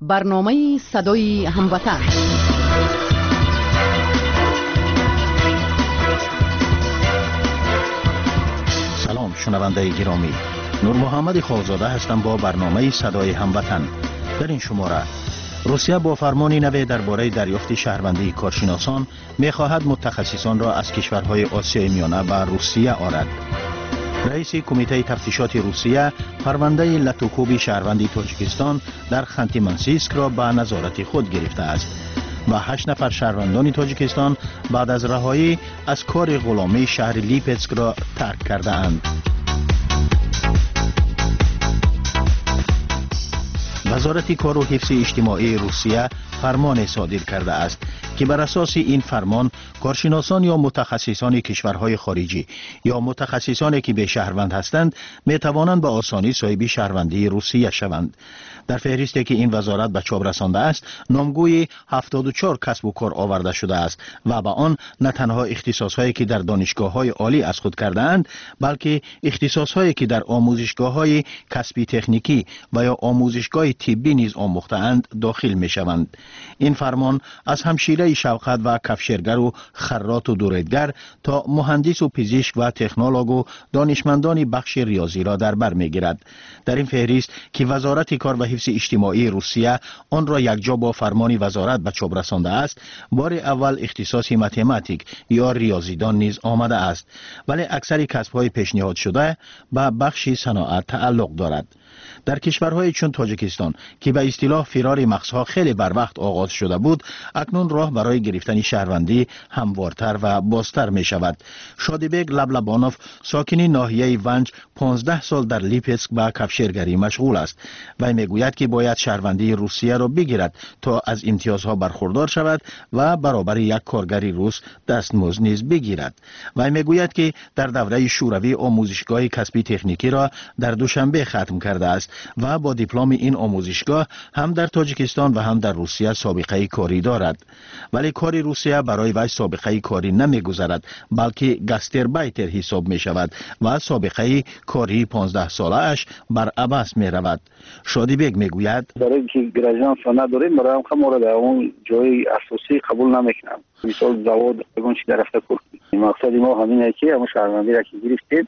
برنامه صدای هموطن. سلام شنونده گرامی، نور محمد خالزاده هستم با برنامه صدای هموطن. در این شماره روسیه با فرمانی نو درباره دریافت شهروندی کارشناسان می‌خواهد متخصصان را از کشورهای آسیای میانه به روسیه آرد. رئیس کمیته تفتیشات روسیه پرونده لتوکوب شهروندی تاجیکستان در خانتی منسیسک را به نظارت خود گرفته است و 8 نفر شهروندان تاجیکستان بعد از رهایی از کار غلامی شهر لیپسک را ترک کرده اند. وزارت کار و حفظ اجتماعی روسیه فرمان صادر کرده است که بر اساس این فرمان کارشناسان یا متخصصان کشورهای خارجی یا متخصصانی که به شهروند هستند می توانند به آسانی صاحب شهروندی روسیه شوند. در فهرستی که این وزارت به چاپ رسانده است نامگوی 74 کسب و کار آورده شده است و با آن نه تنها اختصاصهایی که در دانشگاه‌های عالی از خود کرده‌اند بلکه اختصاصهایی که در آموزشگاه‌های کسبی تکنیکی و یا آموزشگاه طبی نیز آموخته‌اند داخل می‌شوند. این فرمان از همشیره شوقت و کفشرگر و خراط و دوریدگر تا مهندس و پزشک و تکنولوژ و دانشمندان بخش ریاضی را در بر می‌گیرد. در این فهرست که وزارت کار و حفظ اجتماعی روسیه آن را یکجا با فرمان وزارت به چاپ رسانده است، بار اول اختصاص متماتیک یا ریاضیدان نیز آمده است، ولی اکثر کسب‌های پیشنهاد شده به بخش صنعت تعلق دارد. در کشورهای چون تاجیکستان که به اصطلاح فرار مغزها خیلی بر وقت آغاز شده بود، اکنون راه برای گرفتن شهروندی هموارتر و بازتر می شود. شادیبک لبلبانوف ساکن ناحیه ونج 15 سال در لیپسک به کفشرگری مشغول است و میگوید که باید شهروندی روسیه را بگیرد تا از امتیازها برخوردار شود و برابر یک کارگر روس دستمزد نیز بگیرد. و میگوید که در دوره شوروی آموزشگاه کسبی تکنیکی را در دوشنبه ختم کرده است و با دیپلم این آموزشگاه هم در تاجیکستان و هم در روسیه سابقه کاری دارد. ولی کار روسیه برای وی سابقه کاری نمیگذارد بلکه گاستربایتر حساب می شود و سابقه کاری 15 ساله اش بر عبث می رود. شادیبک میگوید برای اینکه گراجانس نداریم برای ما در اون جای اساسی قبول نمیکنم. مثال زواد اون چی در رفته کنیم. مقصد ما همینه که همون شهروندی را که گرفتیم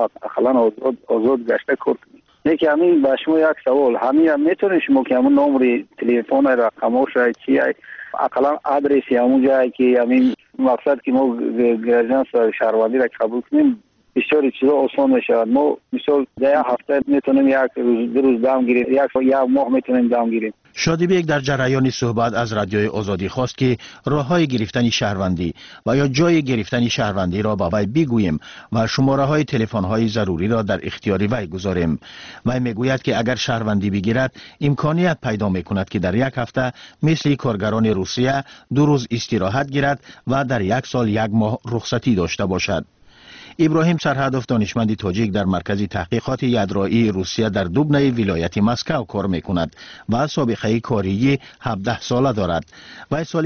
حالا آزاد گشته کنیم. یکی همین با شما یک سوال همین هم میتونه شما که همون نمره تلفن رقمش چی اقلا آدرسی همون جایی که همین مقصد که ما گراجانس شهروندی را قبول کنیم بسیار چیزا آسان میشه. ما مثال در هفته میتونیم یک روز دو روز دام گیریم، یک ماه میتونیم دام گیریم. شادیبک در جریان صحبت از رادیوی آزادی خواست که راههای گرفتن شهروندی و یا جای گرفتن شهروندی را با وی بگوییم و شماره های تلفن های ضروری را در اختیار وی گذاریم. وی میگوید که اگر شهروندی بگیرد امکانیت پیدا میکند که در یک هفته مثل کارگران روسیه 2 روز استراحت گیرد و در 1 سال 1 ماه رخصتی داشته باشد. ابراهیم سرهدف دانشمند تاجیک در مرکز تحقیقات یدرایی روسیه در دوبنه ولایت مسکو کار میکند و سابقه کاری 17 ساله دارد. و سال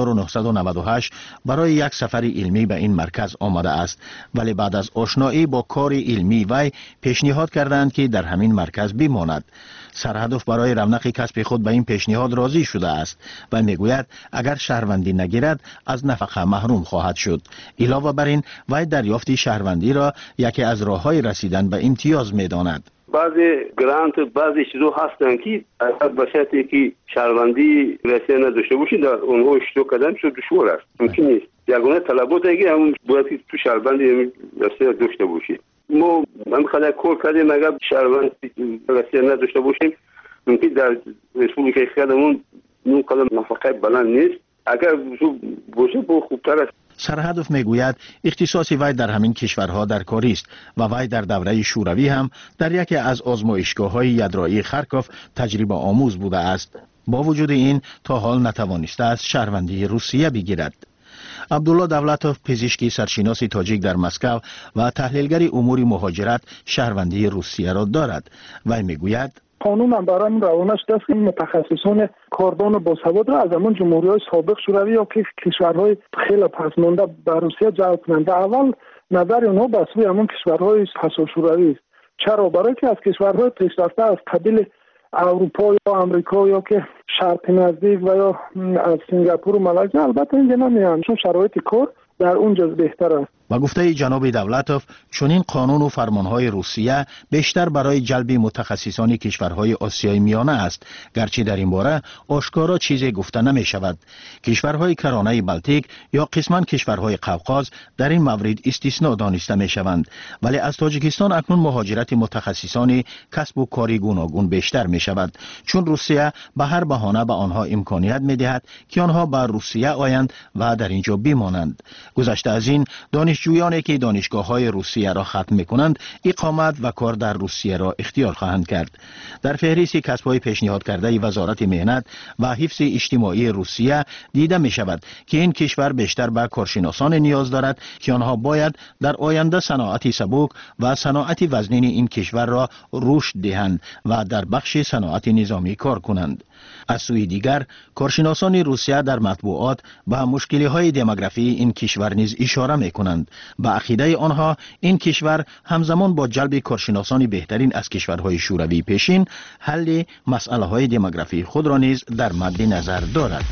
1998 برای یک سفر علمی به این مرکز آمده است، ولی بعد از آشنایی با کار علمی وی پیشنهاد کردند که در همین مرکز بماند. سرهدف برای رونق کسب خود به این پیشنهاد راضی شده است و میگوید اگر شهروندی نگیرد از نفقه محروم خواهد شد. علاوه بر این وی دریافت شهروندی را یکی از راههای رسیدن به امتیاز میداند. بعضی گرانت بعضی چیزو هستن که به شرطی که شهروندی رسیدن نداشته باشی در اونها اشتراک کردن شد دشوار است. ممکن نیست. یگانه طلبات اگه همون باید که تو شهروندی رسیدن داشته باشی. ما هم خدا کار کردیم اگر شهروند رسیدن نداشته باشیم ممکن در ریسپوبلیکای خودمون اون قدر نفقه بلند نیست. اگر باشه با خوبتر است. سرهدف میگوید اختصاص وی در همین کشورها در کاری است و وی در دوره شوروی هم در یکی از آزمایشگاه‌های یدرایی خارکوف تجربه آموز بوده است. با وجود این تا حال نتوانسته است شهروندی روسیه بگیرد. عبدالله دولتوف پزشکی سرشناس تاجیک در مسکو و تحلیلگر امور مهاجرت شهروندی روسیه را دارد. وی میگوید قانون هم برای روانش دست این متخصصان کاردان باسواد را از همون جمهوری‌های سابق شوروی یا که کشورهای خیلی پسمانده به روسیه جلب کنند. اول نظر اونها به سوی همون کشورهای پسا شوروی است. چرا؟ برای که از کشورهای پیشرفته از قبیل اروپا یا امریکا یا که شرق نزدیک و یا از سنگاپور و مالزی البته اینجا نمیان چون شرایط کار در اونجا بهتر است. با گفته جناب دولتوف چنین قانون و فرمانهای روسیه بیشتر برای جلب متخصصان کشورهای آسیای میانه است، گرچه در این باره آشکارا چیزی گفته نمی شود. کشورهای کرانه بلتیک یا قسما کشورهای قوقاز در این مورد استثناء دانسته می شوند، ولی از تاجیکستان اکنون مهاجرت متخصصان کسب و کاری گوناگون بیشتر می شود، چون روسیه به هر بهانه به آنها امکانیت می دهد که آنها به روسیه آیند و در اینجا بمانند. گذشته از این دانشجویانی که دانشگاه‌های روسیه را ختم می‌کنند اقامت و کار در روسیه را اختیار خواهند کرد. در فهرست کسب‌های پیشنهاد کرده وزارت مهنت و حفظ اجتماعی روسیه دیده می‌شود که این کشور بیشتر به کارشناسان نیاز دارد که آنها باید در آینده صنعت سبک و صنعت وزنین این کشور را رشد دهند و در بخش صنعت نظامی کار کنند. از سوی دیگر کارشناسان روسیه در مطبوعات به مشکل‌های دموگرافی این کشور نیز اشاره می‌کنند. به عقیده آنها این کشور همزمان با جلب کارشناسان بهترین از کشورهای شوروی پیشین حل مسائل‌های دموگرافی خود را نیز در مد نظر دارد.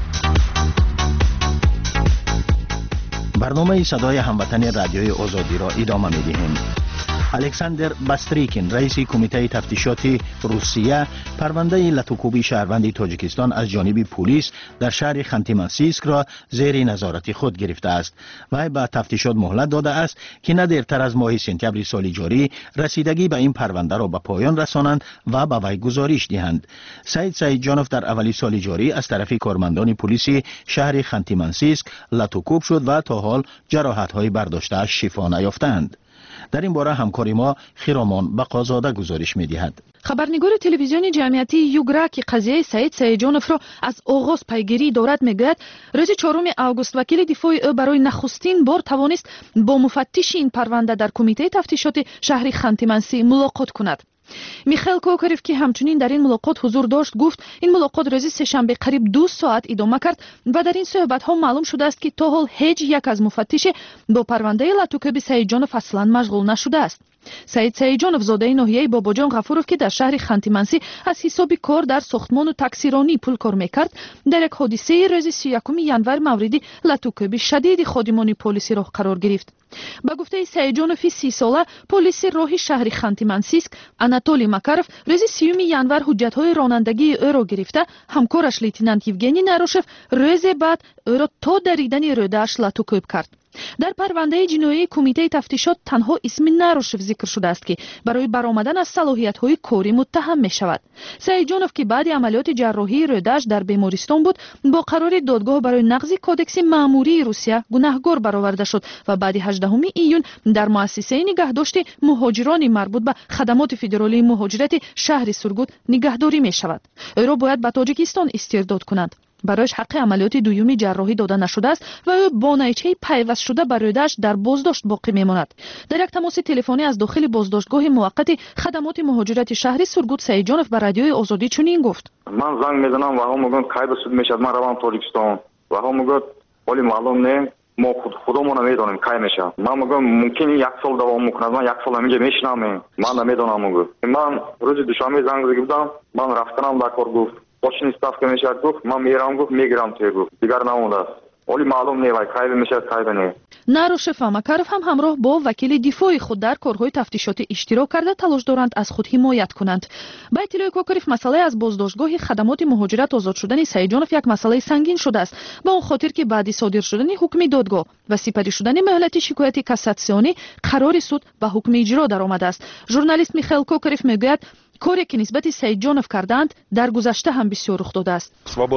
برنامه صدای هموطن رادیوی آزادی را ادامه می‌دهیم. الکساندر باستریکین رئیس کمیته تفتیشات روسیه پرونده لاتوکوبی شهروند تاجیکستان از جانب پلیس در شهر خانتی-منسیسک را زیر نظارت خود گرفته است. وی به تفتیشات مهلت داده است که نه دیرتر از ماه سپتامبر سال جاری رسیدگی به این پرونده را به پایان رسانند و به وی گزارش دهند. سعید جانوف در اولی سال جاری از طرف کارمندان پلیس شهر خانتی-منسیسک لاتوکوب شد و تا حال جراحت‌های برداشته شفا نیافتند. در این باره همکاری ما خیرامان بقازاده گزارش می‌دهد. خبرنگار تلویزیون جمعیتی یوگرا که قضیه سعید سعیدجانوف را از آغاز پیگیری دارد میگوید روز 4 آگوست وکیل دفاع او برای نخستین بار توانست با مفتش این پرونده در کمیته تفتیشات شهر خانتی-منسیسک ملاقات کند. میخائیل کوکاریف که همچنین در این ملاقات حضور داشت گفت این ملاقات روز سه‌شنبه قریب 2 ساعت ادامه کرد و در این صحبت ها معلوم شده است که تا حال هیچ یک از مفتش با پرونده لاتوکوبی سعیدجانوف اصلا مشغول نشده است. سعید سعیدجانوف زاده ناحیه باباجان غفورов که در شهر خانتی-منسیسک از حساب کار در ساختمان و تاکسیرانی پول کار میکرد در یک حادثه روز 31 ژانویه موردی لاتوکوبی شدید خادمان پلیسی را قرار گرفت. با گفته سعیدجانوف 30 ساله پلیس راه شهر خانتی-منسیسک آناتولی ماکاروف روز 30 ژانویه حجت‌های رانندگی او را گرفته همکارش لیتنانت یوگنی ناروشف روز بعد او را تا دریدن روده‌اش لاتوکوب کرد. در پرونده جنایی کمیته تفتیشات تنها اسم ناروشف ذکر شده است که برای برآمدن از صلاحیت‌های کاری متهم می‌شود. سعیدجانوف که بعد عملیات جراحی روده‌اش در بیمارستان بود با قرار دادگاه برای نقض کودکس مأموری روسیه گناهکار برآورده شد و بعد 18 ایون در مؤسسه نگهداشت مهاجران مربوط به خدمات فدرالی مهاجرت شهر سورگوت نگهداری می‌شود. او را باید به تاجیکستان استرداد کنند. برایش حق عملیات دومی جراحی داده نشده است و او با نیچه پیوست شده بر روده‌اش در بازداشت باقی میماند. در یک تماس تلفنی از داخل بازداشتگاه موقت خدمات مهاجرت شهر سورگوت سعیدجانوف به رادیوی آزادی چنین گفت: من زنگ میزنم و هم میگن کی بسود میشد من روم تاجیکستان و هم میگن ولی معلوم نه ما خودمون نمیدونیم کی میشه. من میگم ممکنه 1 سال دوام میکنه، من 1 سال اینجا میشینم، من نمیدونم. میگم من روز دوشنبه زنگ زده بودم، من رفتم در کار. گفت باشین استاف که میشه. گفت من میرم. گفت میگیرم توی. گفت دیگر نمونده است ولی معلوم نه کی میشه کی نه. ناروشف و ماکاروف هم همراه با وکیل دفاعی خود در کارهای تفتیشاتی اشتراک کرده تلاش دارند از خود حمایت کنند. با اطلاع کوکاریف مسئله از بازداشتگاه خدمات مهاجرت آزاد شدن سعیدجانوف یک مسئله سنگین شده است، با اون خاطر که بعد صادر شدن حکم دادگاه و سپری شدن مهلت شکایت کاساسیونی قرار سود به حکم اجرا درآمده است. ژورنالیست میخائیل کوکاریف میگوید کاری که نسبت سعیدجانوف کردند در گذشته هم بسیار رخ داده است.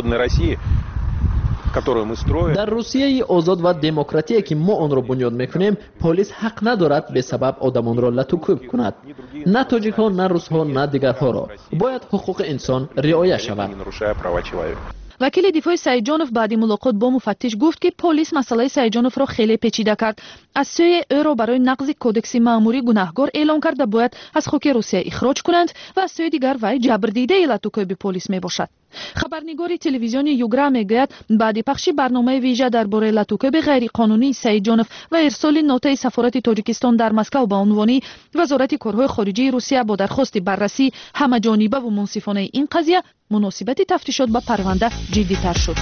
در روسیه آزاد و دموکراتی که ما آن را بنیاد میکنیم پلیس حق ندارد به سبب آدمان را لاتوکوب کند. نه تاجیک ها نه روس ها نه دیگرها را باید حقوق انسان رعایت شود. وکیل دفاع سعیدجانوف بعد ملاقات با مفتش گفت که پلیس مسئله سعیدجانوف را خیلی پیچیده کرد. از سوی او را برای نقض کودکس مأموری گناهکار اعلام کرد و باید از خاک روسیه اخراج کنند و از سوی دیگر وی جبردیده لاتوکوبی پلیس می باشد. خبرنگار تلویزیون یوگرا میگوید بعد پخش برنامه ویژه درباره لطوکب غیرقانونی سیدجانوف و ارسال نوتای سفارت تاجیکستان در مسکو به عنوان وزارت کارهای خارجه روسیه با درخواست بررسی همه‌جانبه و منصفانه این قضیه، مناسبت تفتیشات به پرونده جدی‌تر شد.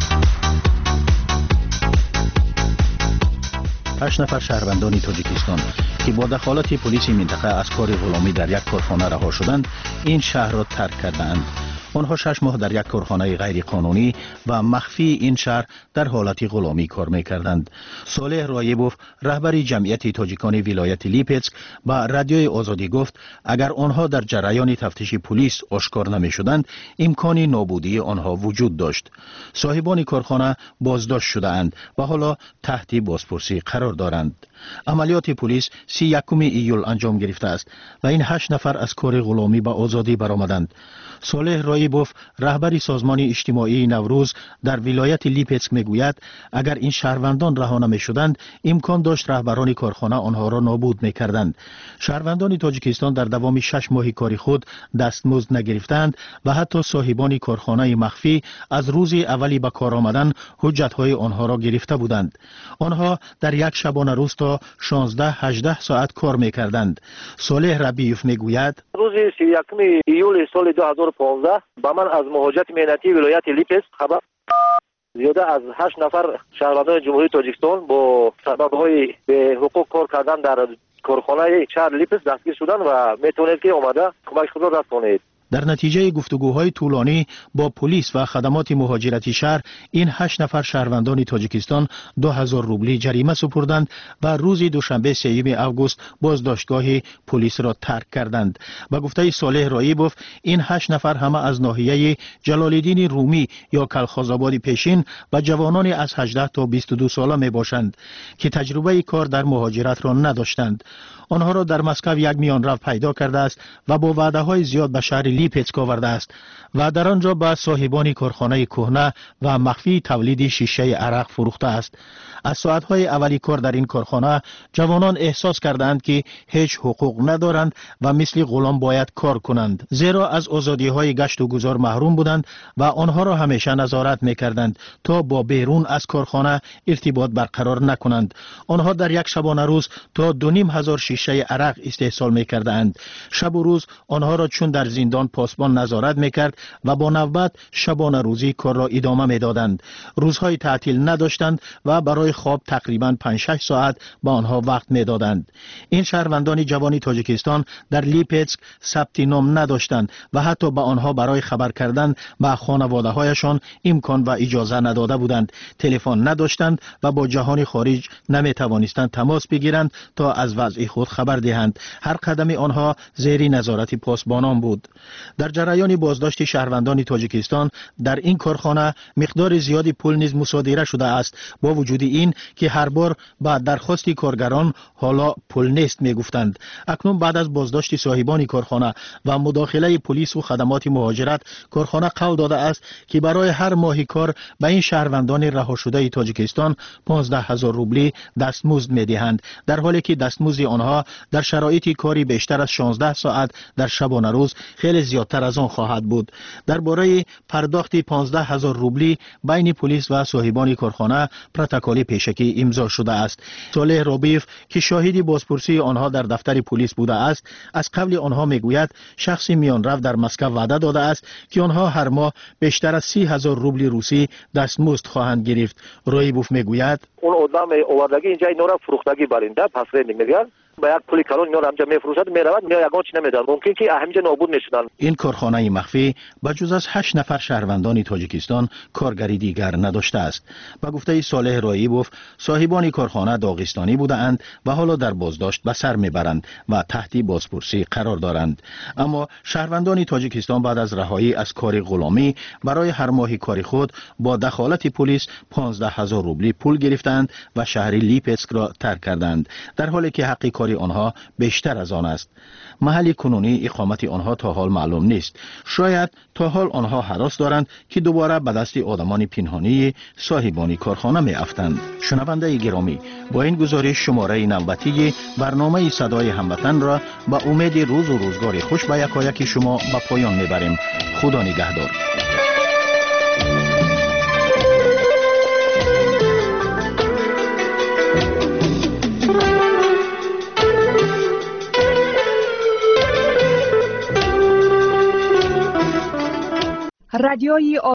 8 نفر شهروندان تاجیکستان که با دخالت پلیس منطقه از کار غلامی در یک کارخانه رها شدند، این شهر را ترک کردند. آنها 6 ماه در یک کارخانه غیر قانونی و مخفی این شهر در حالت غلامی کار می‌کردند. صالح رایبوف، رهبر جمعیت تاجیکان ولایت لیپسک، با رادیوی آزادی گفت اگر آنها در جریان تفتیش پلیس آشکار نمی‌شدند، امکان نابودی آنها وجود داشت. صاحبان کارخانه بازداشت شده‌اند و حالا تحت بازپرسی قرار دارند. عملیات پلیس 31 ایول انجام گرفته است و این 8 نفر از کار غلامی به آزادی برآمدند. صالح رایبوف، رهبر سازمان اجتماعی نوروز در ولایت لیپسک میگوید اگر این شهروندان رها نمی‌شدند، امکان داشت رهبران کارخانه آنها را نابود می‌کردند. شهروندان تاجیکستان در دوام 6 ماه کاری خود دستمزد نگرفتند و حتی صاحبان کارخانه مخفی از روز اولی به کار آمدن حجت‌های آنها را گرفته بودند. آنها در یک شبانه روز تا 16-18 ساعت کار می‌کردند. صالح ربیوف میگوید روز 31 ایول سال 2015 با من از مهاجرت مهنتی ولایت لیپسک خبر زیاده از 8 نفر شهروندان جمهوری تاجیکستان با سبب‌های به حقوق کار کردن در کارخانه شهر لیپسک دستگیر شدند و میتونید که اومده کمک خود را رسانید. در نتیجه گفتگوهای طولانی با پلیس و خدمات مهاجرتی شهر، این 8 نفر شهروندان تاجیکستان 2000 روبلی جریمه سپردند و روز دوشنبه 3 آگوست بازداشتگاه پلیس را ترک کردند. با گفته صالح رایبوف، این 8 نفر همه از ناحیه جلال‌الدین رومی یا کلخازآباد پیشین و جوانان از 18 تا 22 ساله می باشند که تجربه کار در مهاجرت را نداشتند. آنها را در مسکو یک میانرو پیدا کرده است و با وعده‌های زیاد به شهر لیپسک آورده است و در آنجا به صاحبان کارخانه کهنه و مخفی تولید شیشه عرق فروخته است. از ساعت‌های اولی کار در این کارخانه جوانان احساس کردند که هیچ حقوق ندارند و مثل غلام باید کار کنند، زیرا از آزادی‌های گشت و گذار محروم بودند و آنها را همیشه نظارت می‌کردند تا با بیرون از کارخانه ارتباط برقرار نکنند. آنها در یک شبانه روز تا 2500 شیشه عرق استحصال می‌کردند. شب و روز آنها را چون در زندان پاسبان نظارت می‌کرد و با نوبت شبانه روزی کار را ادامه می‌دادند. روزهای تعطیل نداشتند و برای خواب تقریباً 5-6 ساعت با آنها وقت می‌دادند. این شهروندان جوان تاجیکستان در لیپسک ثبت نام نداشتند و حتی به آنها برای خبر کردن به خانواده‌هایشان امکان و اجازه نداده بودند. تلفن نداشتند و با جهان خارج نمی‌توانستند تماس بگیرند تا از وضع خود خبر دهند. هر قدم آنها زیر نظارت پاسبانان بود. در جریان بازداشت شهروندان تاجیکستان در این کارخانه مقدار زیادی پول نیز مصادره شده است. با وجود این که هر بار بعد درخواست کارگران حالا پول نیست میگفتند. اکنون بعد از بازداشت صاحبان کارخانه و مداخله پلیس و خدمات مهاجرت، کارخانه قول داده است که برای هر ماه کار به این شهروندان رها شده تاجیکستان 15000 روبلی دستمزد میدهند، در حالی که دستمزد آنها در شرایط کاری بیشتر از 16 ساعت در شبانه روز خیلی زیادتر از آن خواهد بود. درباره پرداخت 15000 روبلی بین پلیس و صاحبان کارخانه پروتکل پیشکی امضا شده است. صالح رایبوف که شاهد بازپرسی آنها در دفتر پلیس بوده است، از قبل آنها میگوید شخص میانرو در مسکو وعده داده است که آنها هر ماه بیشتر از 30000 روبل روسی دستمزد خواهند گرفت. رایبوف میگوید اون آدم آوردگی اینجا اینا را فروختگی برنده پس رنگ میگن با یک پولی کلون اینا را همجا میفروشد میرود میاد یگان چی نمیدن، ممکن که همینجا نابود میشدن. این کارخانه مخفی بجز از 8 نفر شهروندان تاجیکستان کارگری دیگر نداشته است. با گفته صالح رایبوف، صاحبان کارخانه داغستانی بودند و حالا در بازداشت به سر میبرند و تحت بازپرسی قرار دارند. اما شهروندان تاجیکستان بعد از رهایی از کار غلامی برای هر ماه کاری خود با دخالت پلیس 15000 روبلی پول گرفتند و شهر لیپسک را ترک کردند، در حالی که حق کاری آنها بیشتر از آن است. محل کنونی اقامت آنها تا حال معلوم نیست. شاید تا حال آنها هراس دارند که دوباره به دست آدمان پنهانی صاحبان کارخانه می افتند. شنونده گرامی، با این گزارش شماره نوبتی برنامه صدای هموطن را با امید روز و روزگار خوش به یکایک شما به پایان میبریم. خدا نگهدار. رادیوی